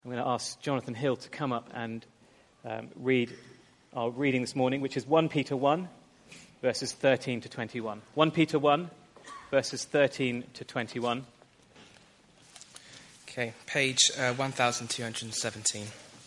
I'm going to ask Jonathan Hill to come up and read our reading this morning, which is 1 Peter 1, verses 13 to 21. 1 Peter 1, verses 13 to 21. Okay, page 1217.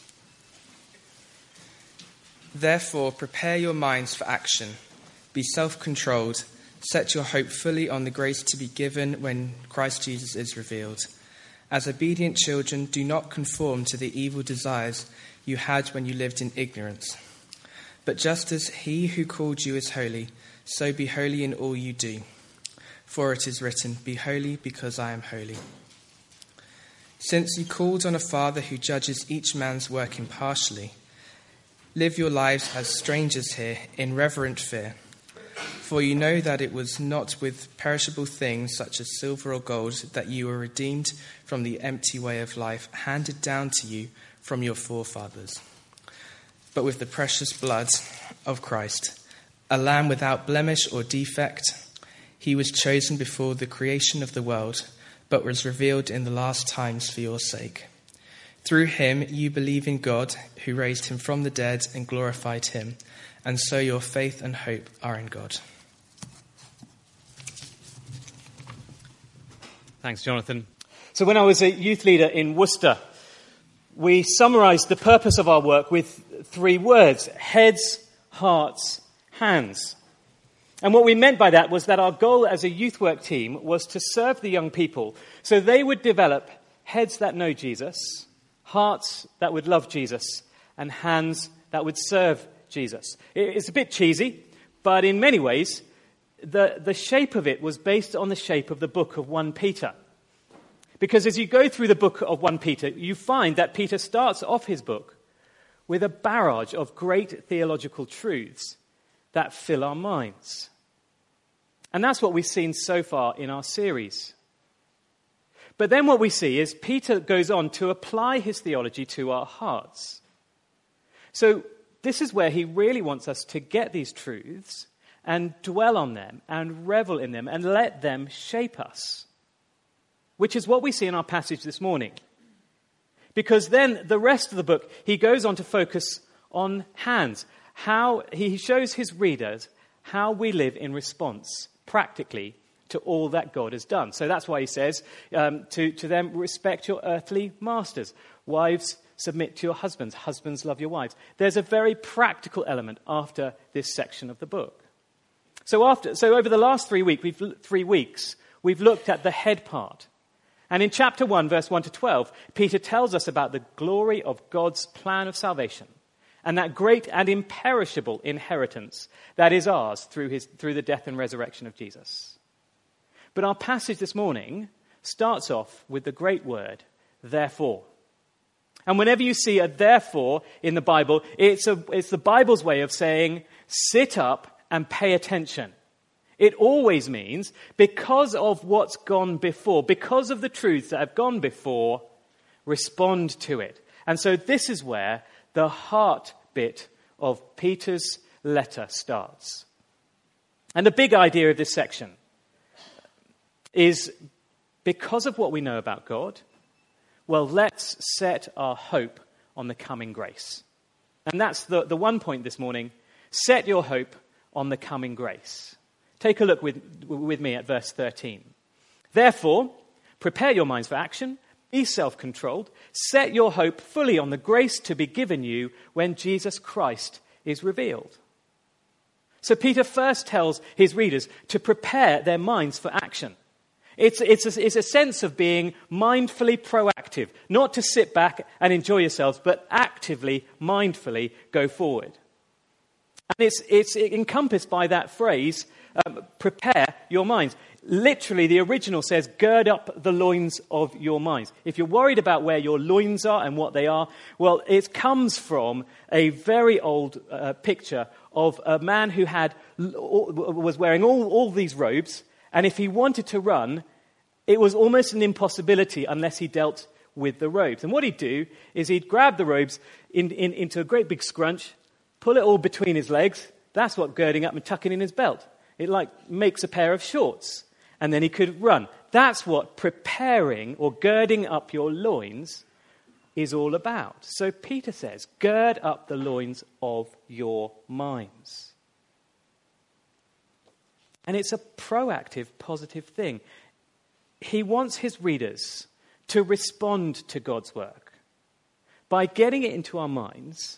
Therefore, prepare your minds for action. Be self-controlled. Set your hope fully on the grace to be given when Christ Jesus is revealed. As obedient children, do not conform to the evil desires you had when you lived in ignorance. But just as he who called you is holy, so be holy in all you do. For it is written, "Be holy because I am holy." Since you called on a Father who judges each man's work impartially, live your lives as strangers here in reverent fear. For you know that it was not with perishable things such as silver or gold that you were redeemed from the empty way of life handed down to you from your forefathers, but with the precious blood of Christ, a lamb without blemish or defect. He was chosen before the creation of the world, but was revealed in the last times for your sake. Through him you believe in God, who raised him from the dead and glorified him, and so your faith and hope are in God. Thanks, Jonathan. So when I was a youth leader in Worcester, we summarised the purpose of our work with 3 words: heads, hearts, hands. And what we meant by that was that our goal as a youth work team was to serve the young people so they would develop heads that know Jesus, hearts that would love Jesus, and hands that would serve Jesus. It's a bit cheesy, but in many ways, the shape of it was based on the shape of the book of 1 Peter. Because as you go through the book of 1 Peter, you find that Peter starts off his book with a barrage of great theological truths that fill our minds. And that's what we've seen so far in our series. But then what we see is Peter goes on to apply his theology to our hearts. So this is where he really wants us to get these truths and dwell on them and revel in them and let them shape us, which is what we see in our passage this morning. Because then the rest of the book, he goes on to focus on hands, how he shows his readers how we live in response practically to all that God has done. So that's why he says to them, respect your earthly masters. Wives, submit to your husbands. Husbands, love your wives. There's a very practical element after this section of the book. So over the last 3 weeks, we've looked at the head part. And in chapter 1, verse 1 to 12, Peter tells us about the glory of God's plan of salvation and that great and imperishable inheritance that is ours through the death and resurrection of Jesus. But our passage this morning starts off with the great word, therefore. And whenever you see a therefore in the Bible, it's the Bible's way of saying, sit up and pay attention. It always means, because of what's gone before, because of the truths that have gone before, respond to it. And so this is where the heart bit of Peter's letter starts. And the big idea of this section is, because of what we know about God, well, let's set our hope on the coming grace. And that's the one point this morning. Set your hope on the coming grace. Take a look with me at verse 13. Therefore, prepare your minds for action, be self-controlled, set your hope fully on the grace to be given you when Jesus Christ is revealed. So Peter first tells his readers to prepare their minds for action. It's a sense of being mindfully proactive, not to sit back and enjoy yourselves, but actively, mindfully go forward. And it's encompassed by that phrase, prepare your minds. Literally, the original says, gird up the loins of your minds. If you're worried about where your loins are and what they are, well, it comes from a very old picture of a man who was wearing all these robes, and if he wanted to run, it was almost an impossibility unless he dealt with the robes. And what he'd do is he'd grab the robes into a great big scrunch, pull it all between his legs. That's what girding up and tucking in his belt. It makes a pair of shorts. And then he could run. That's what preparing or girding up your loins is all about. So Peter says, gird up the loins of your minds. And it's a proactive, positive thing. He wants his readers to respond to God's work by getting it into our minds,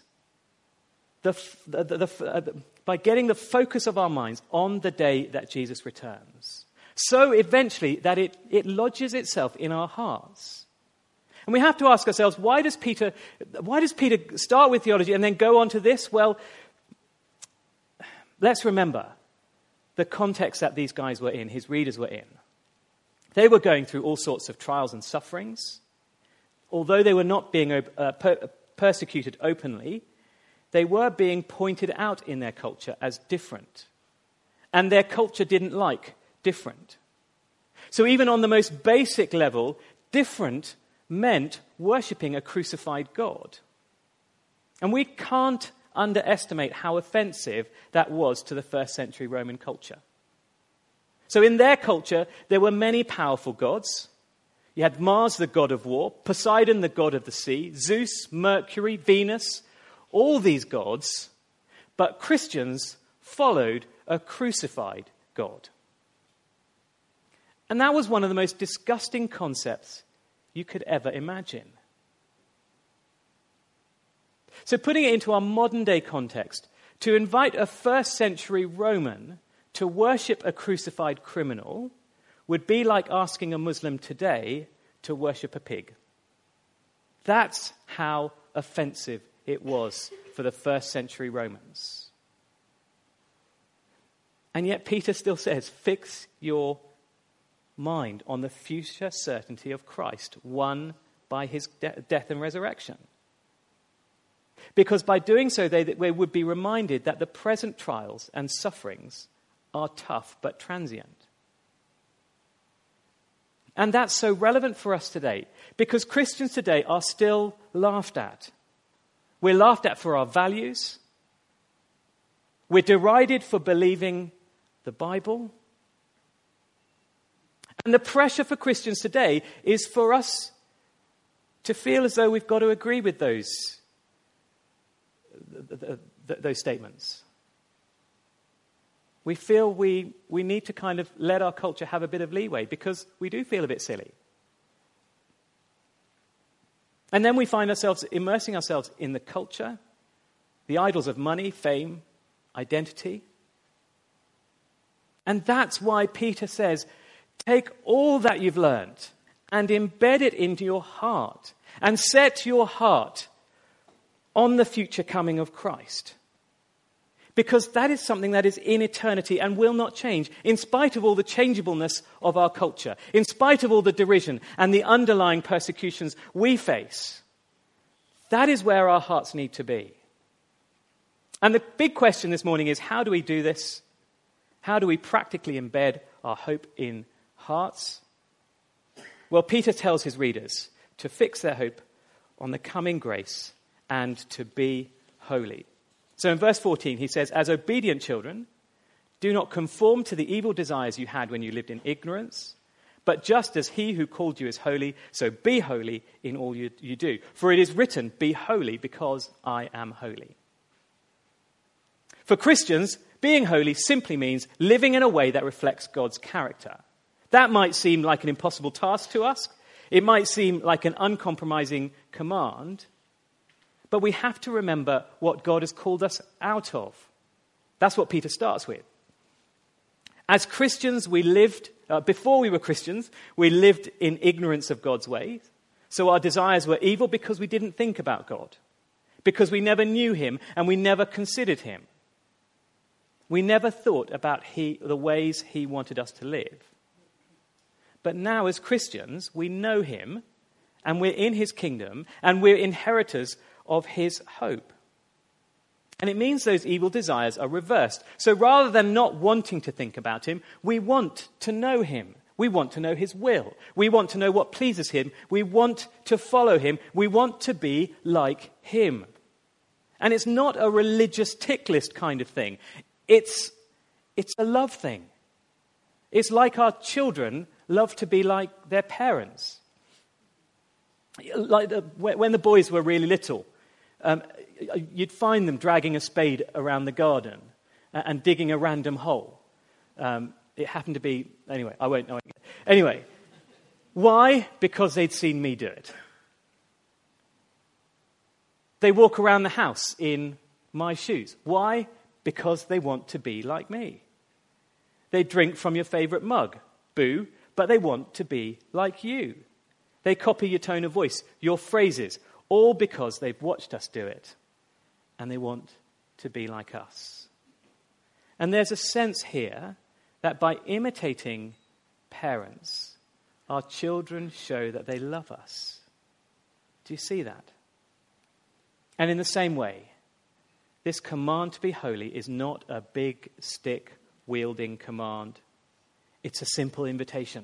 by getting the focus of our minds on the day that Jesus returns. So eventually that it lodges itself in our hearts. And we have to ask ourselves, why does Peter start with theology and then go on to this? Well, let's remember the context that these guys were in, his readers were in. They were going through all sorts of trials and sufferings. Although they were not being persecuted openly, they were being pointed out in their culture as different. And their culture didn't like different. So even on the most basic level, different meant worshipping a crucified God. And we can't underestimate how offensive that was to the first century Roman culture. So in their culture, there were many powerful gods. You had Mars, the god of war, Poseidon, the god of the sea, Zeus, Mercury, Venus, all these gods. But Christians followed a crucified God. And that was one of the most disgusting concepts you could ever imagine. So putting it into our modern day context, to invite a first century Roman to worship a crucified criminal would be like asking a Muslim today to worship a pig. That's how offensive it was for the first century Romans. And yet Peter still says, fix your mind on the future certainty of Christ, won by his death and resurrection. Because by doing so, they would be reminded that the present trials and sufferings are tough but transient. And that's so relevant for us today, because Christians today are still laughed at. We're laughed at for our values. We're derided for believing the Bible. And the pressure for Christians today is for us to feel as though we've got to agree with those statements. We feel we need to kind of let our culture have a bit of leeway because we do feel a bit silly. And then we find ourselves immersing ourselves in the culture, the idols of money, fame, identity. And that's why Peter says, take all that you've learned and embed it into your heart and set your heart on the future coming of Christ. Because that is something that is in eternity and will not change, in spite of all the changeableness of our culture, in spite of all the derision and the underlying persecutions we face. That is where our hearts need to be. And the big question this morning is, how do we do this? How do we practically embed our hope in hearts? Well, Peter tells his readers to fix their hope on the coming grace and to be holy. So in verse 14, he says, as obedient children, do not conform to the evil desires you had when you lived in ignorance, but just as he who called you is holy, so be holy in all you do. For it is written, be holy because I am holy. For Christians, being holy simply means living in a way that reflects God's character. That might seem like an impossible task to us. It might seem like an uncompromising command. But we have to remember what God has called us out of. That's what Peter starts with. As Christians, before we were Christians, we lived in ignorance of God's ways. So our desires were evil because we didn't think about God, because we never knew him and we never considered him. We never thought about the ways he wanted us to live. But now as Christians, we know him and we're in his kingdom and we're inheritors of his hope. And it means those evil desires are reversed. So rather than not wanting to think about him, we want to know him. We want to know his will. We want to know what pleases him. We want to follow him. We want to be like him. And it's not a religious tick list kind of thing. It's a love thing. It's like our children love to be like their parents. Like when the boys were really little, you'd find them dragging a spade around the garden and digging a random hole. It happened to be, anyway, I won't know. Anyway, why? Because they'd seen me do it. They walk around the house in my shoes. Why? Because they want to be like me. They drink from your favorite mug. Boo, but they want to be like you. They copy your tone of voice, your phrases, all because they've watched us do it. And they want to be like us. And there's a sense here that by imitating parents, our children show that they love us. Do you see that? And in the same way, this command to be holy is not a big stick-wielding command. It's a simple invitation.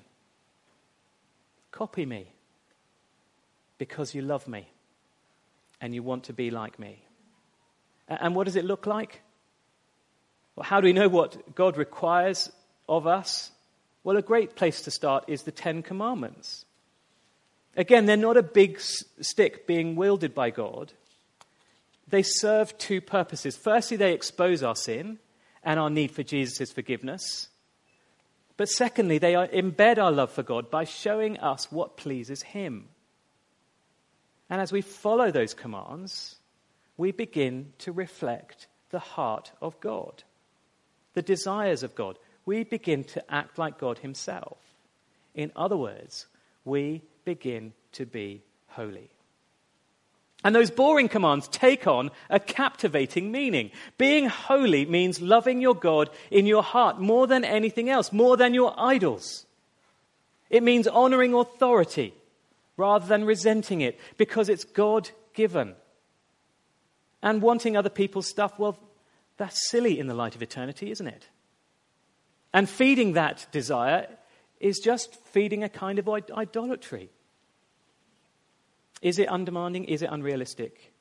Copy me because you love me and you want to be like me. And what does it look like? Well, how do we know what God requires of us? Well, a great place to start is the 10 Commandments. Again, they're not a big stick being wielded by God. They serve two purposes. Firstly, they expose our sin and our need for Jesus' forgiveness. But secondly, they embed our love for God by showing us what pleases him. And as we follow those commands, we begin to reflect the heart of God, the desires of God. We begin to act like God himself. In other words, we begin to be holy. And those boring commands take on a captivating meaning. Being holy means loving your God in your heart more than anything else, more than your idols. It means honoring authority rather than resenting it because it's God-given. And wanting other people's stuff, well, that's silly in the light of eternity, isn't it? And feeding that desire is just feeding a kind of idolatry. Is it undemanding? Is it unrealistic?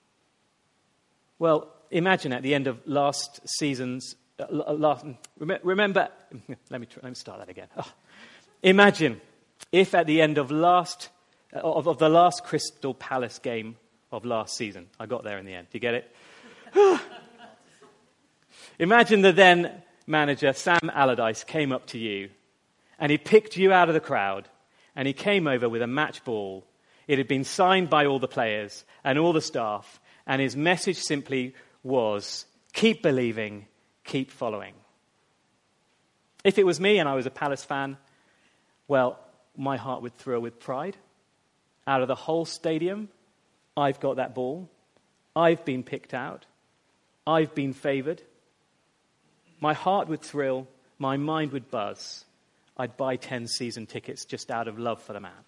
Well, imagine at the end of last season's... remember... Let me start that again. Oh. Imagine if at the end of the last Crystal Palace game of last season... I got there in the end. Do you get it? Imagine the then manager, Sam Allardyce, came up to you and he picked you out of the crowd and he came over with a match ball. It had been signed by all the players and all the staff, and his message simply was, keep believing, keep following. If it was me and I was a Palace fan, well, my heart would thrill with pride. Out of the whole stadium, I've got that ball. I've been picked out. I've been favoured. My heart would thrill. My mind would buzz. I'd buy 10 season tickets just out of love for the man.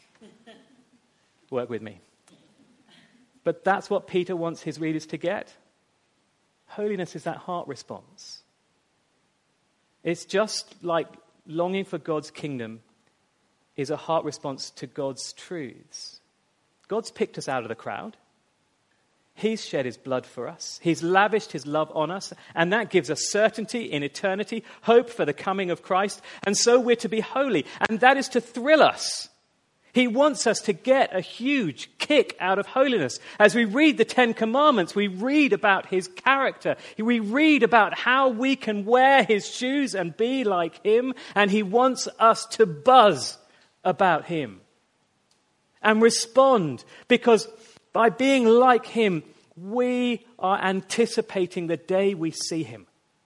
Work with me. But that's what Peter wants his readers to get. Holiness is that heart response. It's just like longing for God's kingdom is a heart response to God's truths. God's picked us out of the crowd. He's shed his blood for us. He's lavished his love on us. And that gives us certainty in eternity, hope for the coming of Christ. And so we're to be holy. And that is to thrill us. He wants us to get a huge kick out of holiness. As we read the 10 Commandments, we read about his character. We read about how we can wear his shoes and be like him. And he wants us to buzz about him and respond, because by being like him, we are anticipating the day we see him.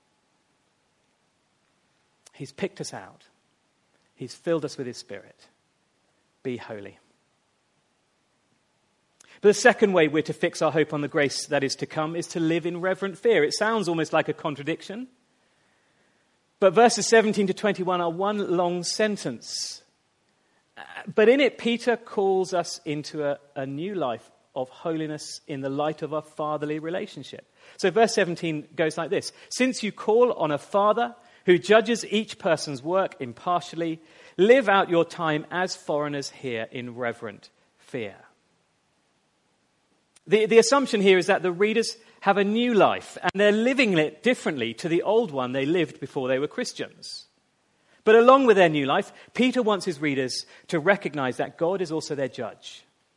He's picked us out. He's filled us with his Spirit. Be holy. But the second way we're to fix our hope on the grace that is to come is to live in reverent fear. It sounds almost like a contradiction. But verses 17 to 21 are one long sentence. But in it, Peter calls us into a new life of holiness in the light of our fatherly relationship. So verse 17 goes like this. Since you call on a father who judges each person's work impartially, live out your time as foreigners here in reverent fear. The assumption here is that the readers have a new life and they're living it differently to the old one they lived before they were Christians. But along with their new life, Peter wants his readers to recognize that God is also their judge.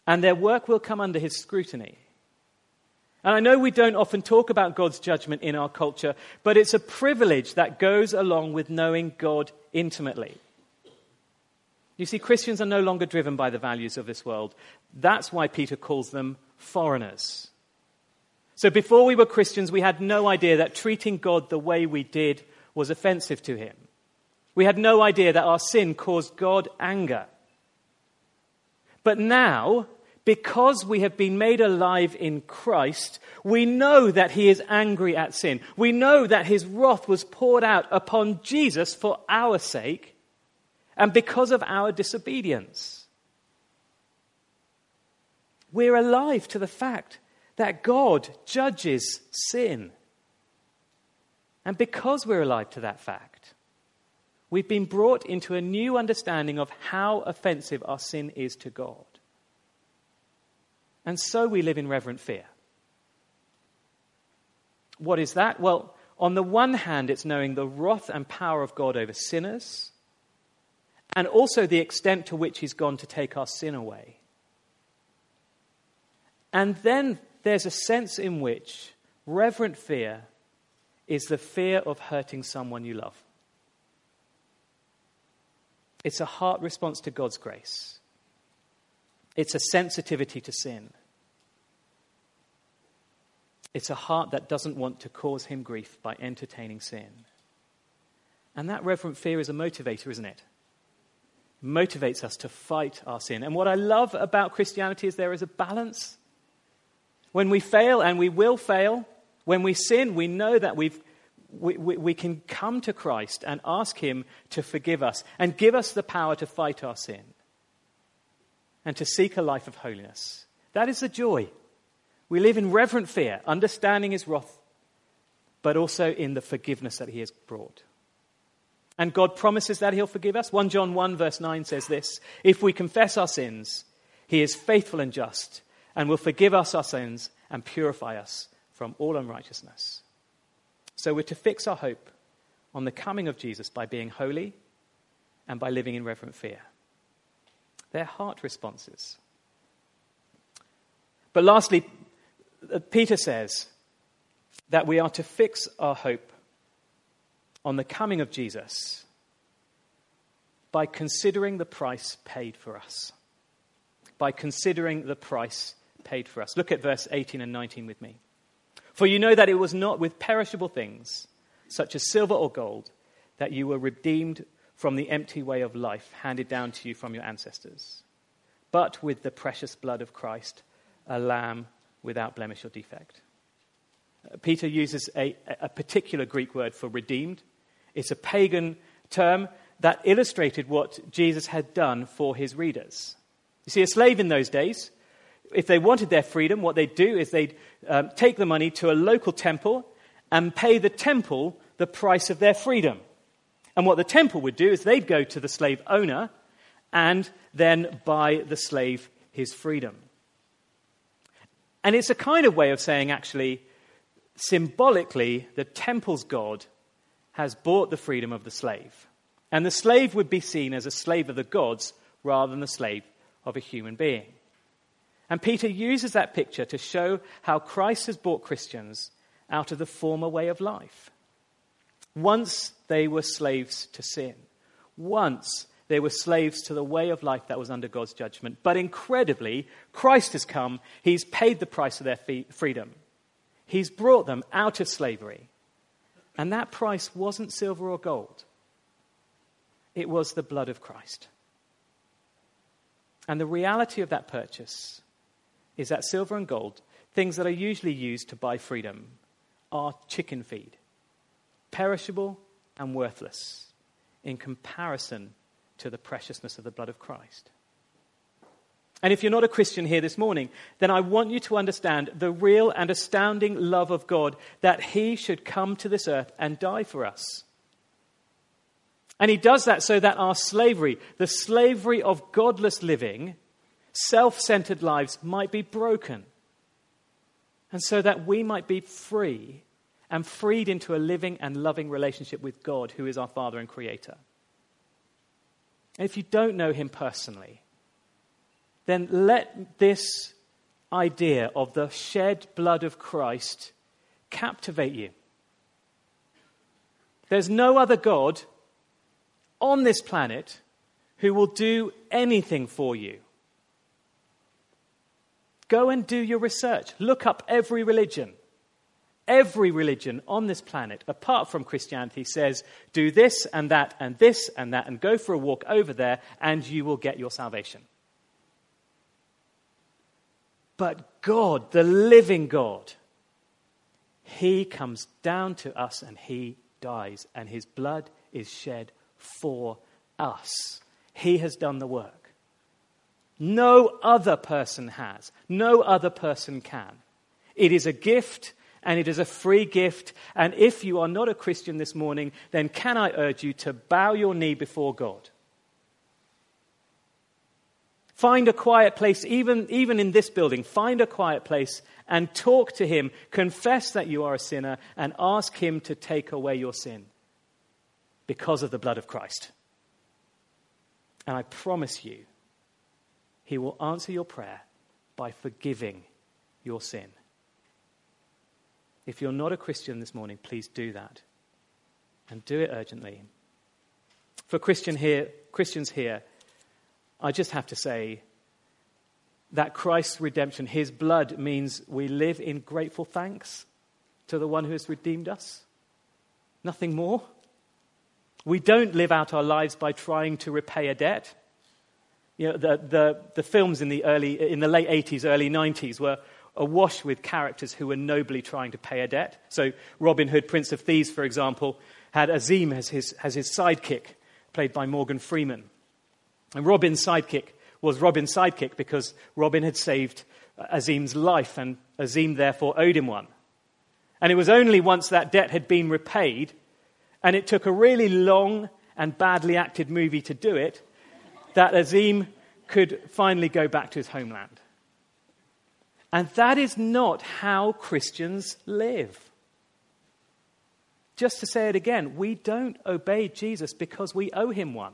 and their work will come under his scrutiny. And I know we don't often talk about God's judgment in our culture, but it's a privilege that goes along with knowing God intimately. You see, Christians are no longer driven by the values of this world. That's why Peter calls them foreigners. So before we were Christians, we had no idea that treating God the way we did was offensive to him. We had no idea that our sin caused God anger. But now, because we have been made alive in Christ, we know that he is angry at sin. We know that his wrath was poured out upon Jesus for our sake and because of our disobedience. We're alive to the fact that God judges sin. And because we're alive to that fact, we've been brought into a new understanding of how offensive our sin is to God. And so we live in reverent fear. What is that? Well, on the one hand, it's knowing the wrath and power of God over sinners, and also the extent to which he's gone to take our sin away. And then there's a sense in which reverent fear is the fear of hurting someone you love. It's a heart response to God's grace. It's a sensitivity to sin. It's a heart that doesn't want to cause him grief by entertaining sin. And that reverent fear is a motivator, isn't it? It motivates us to fight our sin. And what I love about Christianity is there is a balance. When we fail, and we will fail, when we sin, we know that we can come to Christ and ask him to forgive us and give us the power to fight our sin and to seek a life of holiness. That is the joy. We live in reverent fear, understanding his wrath, but also in the forgiveness that he has brought. And God promises that he'll forgive us. 1 John 1 verse 9 says this: if we confess our sins, he is faithful and just and will forgive us our sins and purify us from all unrighteousness. So we're to fix our hope on the coming of Jesus by being holy and by living in reverent fear. They're heart responses. But lastly, Peter says that we are to fix our hope on the coming of Jesus by considering the price paid for us. By considering the price paid for us. Look at verse 18 and 19 with me. For you know that it was not with perishable things, such as silver or gold, that you were redeemed from the empty way of life handed down to you from your ancestors, but with the precious blood of Christ, a lamb without blemish or defect. Peter uses a particular Greek word for redeemed. It's a pagan term that illustrated what Jesus had done for his readers. You see, a slave in those days, if they wanted their freedom, what they'd do is they'd take the money to a local temple and pay the temple the price of their freedom. And what the temple would do is they'd go to the slave owner and then buy the slave his freedom. And it's a kind of way of saying, actually, symbolically, the temple's God has bought the freedom of the slave. And the slave would be seen as a slave of the gods rather than the slave of a human being. And Peter uses that picture to show how Christ has brought Christians out of the former way of life. Once they were slaves to sin. Once they were slaves to the way of life that was under God's judgment. But incredibly, Christ has come. He's paid the price of their freedom. He's brought them out of slavery. And that price wasn't silver or gold. It was the blood of Christ. And the reality of that purchase is that silver and gold, things that are usually used to buy freedom, are chicken feed, perishable and worthless in comparison to the preciousness of the blood of Christ. And if you're not a Christian here this morning, then I want you to understand the real and astounding love of God, that he should come to this earth and die for us. And he does that so that our slavery, the slavery of godless living, self-centered lives, might be broken. And so that we might be free and freed into a living and loving relationship with God, who is our Father and Creator. And if you don't know him personally, then let this idea of the shed blood of Christ captivate you. There's no other God on this planet who will do anything for you. Go and do your research. Look up every religion. Every religion on this planet, apart from Christianity, says, do this and that and this and that, and go for a walk over there, and you will get your salvation. But God, the living God, he comes down to us and he dies, and his blood is shed for us. He has done the work. No other person has. No other person can. It is a gift, and it is a free gift. And if you are not a Christian this morning, then can I urge you to bow your knee before God? Find a quiet place, even in this building, find a quiet place and talk to him. Confess that you are a sinner and ask him to take away your sin because of the blood of Christ. And I promise you, he will answer your prayer by forgiving your sin. If you're not a Christian this morning, please do that. And do it urgently. For Christians here, I just have to say that Christ's redemption, his blood, means we live in grateful thanks to the one who has redeemed us. Nothing more. We don't live out our lives by trying to repay a debt. You know, the films in the late 80s, early 90s were awash with characters who were nobly trying to pay a debt. So Robin Hood, Prince of Thieves, for example, had Azim as his sidekick, played by Morgan Freeman. And Robin's sidekick was Robin's sidekick because Robin had saved Azim's life, and Azim therefore owed him one. And it was only once that debt had been repaid, and it took a really long and badly acted movie to do it, that Azim could finally go back to his homeland. And that is not how Christians live. Just to say it again, we don't obey Jesus because we owe him one.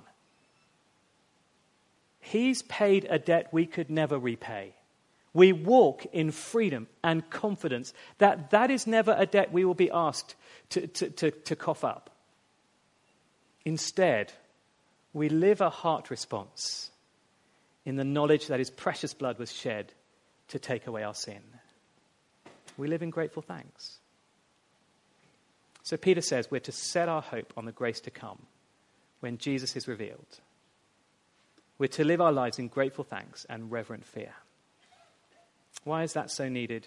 He's paid a debt we could never repay. We walk in freedom and confidence that is never a debt we will be asked to cough up. Instead, we live a heart response in the knowledge that his precious blood was shed to take away our sin. We live in grateful thanks. So Peter says we're to set our hope on the grace to come when Jesus is revealed. We're to live our lives in grateful thanks and reverent fear. Why is that so needed?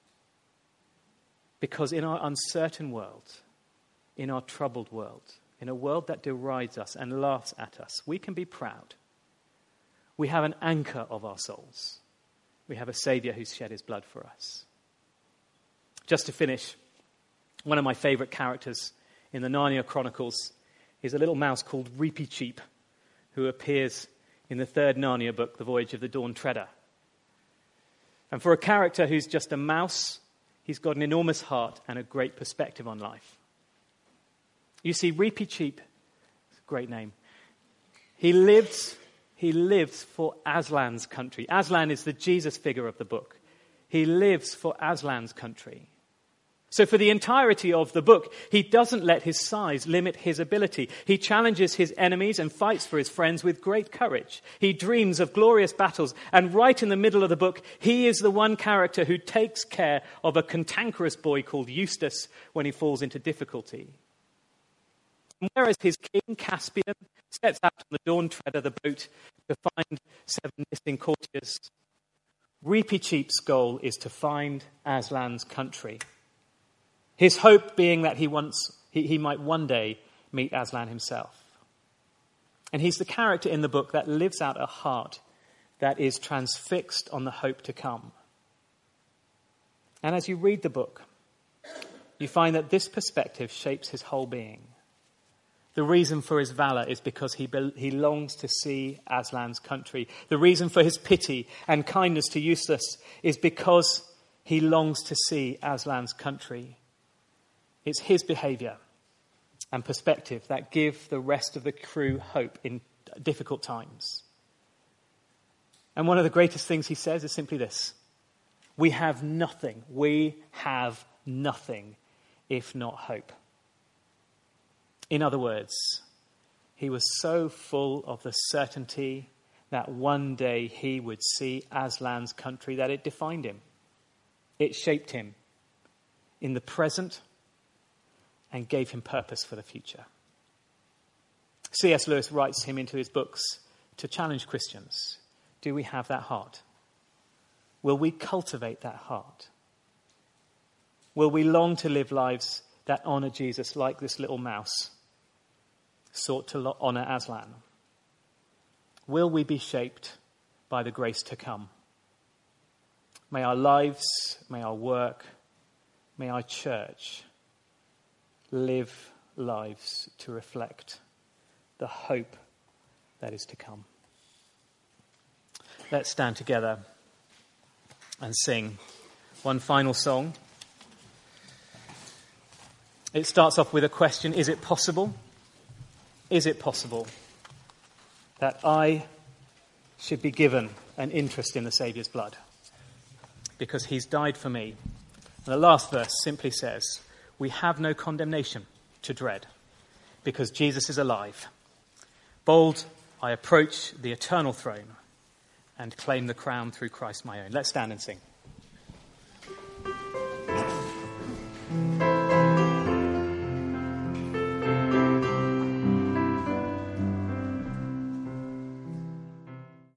Because in our uncertain world, in our troubled world, in a world that derides us and laughs at us, we can be proud. We have an anchor of our souls. We have a Savior who's shed his blood for us. Just to finish, one of my favorite characters in the Narnia Chronicles is a little mouse called Reepicheep, who appears in the third Narnia book, The Voyage of the Dawn Treader. And for a character who's just a mouse, he's got an enormous heart and a great perspective on life. You see, Reepicheep, great name, he lives for Aslan's country. Aslan is the Jesus figure of the book. He lives for Aslan's country. So for the entirety of the book, he doesn't let his size limit his ability. He challenges his enemies and fights for his friends with great courage. He dreams of glorious battles, and right in the middle of the book, he is the one character who takes care of a cantankerous boy called Eustace when he falls into difficulty. Whereas his king, Caspian, sets out on the Dawn Treader, the boat, to find 7 missing courtiers, Reepicheep's goal is to find Aslan's country. His hope being that he might one day meet Aslan himself. And he's the character in the book that lives out a heart that is transfixed on the hope to come. And as you read the book, you find that this perspective shapes his whole being. The reason for his valor is because he longs to see Aslan's country. The reason for his pity and kindness to Eustace is because he longs to see Aslan's country. It's his behavior and perspective that give the rest of the crew hope in difficult times. And one of the greatest things he says is simply this: we have nothing if not hope. In other words, he was so full of the certainty that one day he would see Aslan's country that it defined him. It shaped him in the present and gave him purpose for the future. C.S. Lewis writes him into his books to challenge Christians. Do we have that heart? Will we cultivate that heart? Will we long to live lives that honor Jesus like this little mouse sought to honor Aslan? Will we be shaped by the grace to come? May our lives, may our work, may our church live lives to reflect the hope that is to come. Let's stand together and sing one final song. It starts off with a question: is it possible? Is it possible that I should be given an interest in the Saviour's blood? Because he's died for me. And the last verse simply says, we have no condemnation to dread, because Jesus is alive. Bold, I approach the eternal throne and claim the crown through Christ my own. Let's stand and sing.